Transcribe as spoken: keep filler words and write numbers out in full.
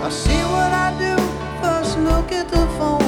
I see what I do, first look at the phone.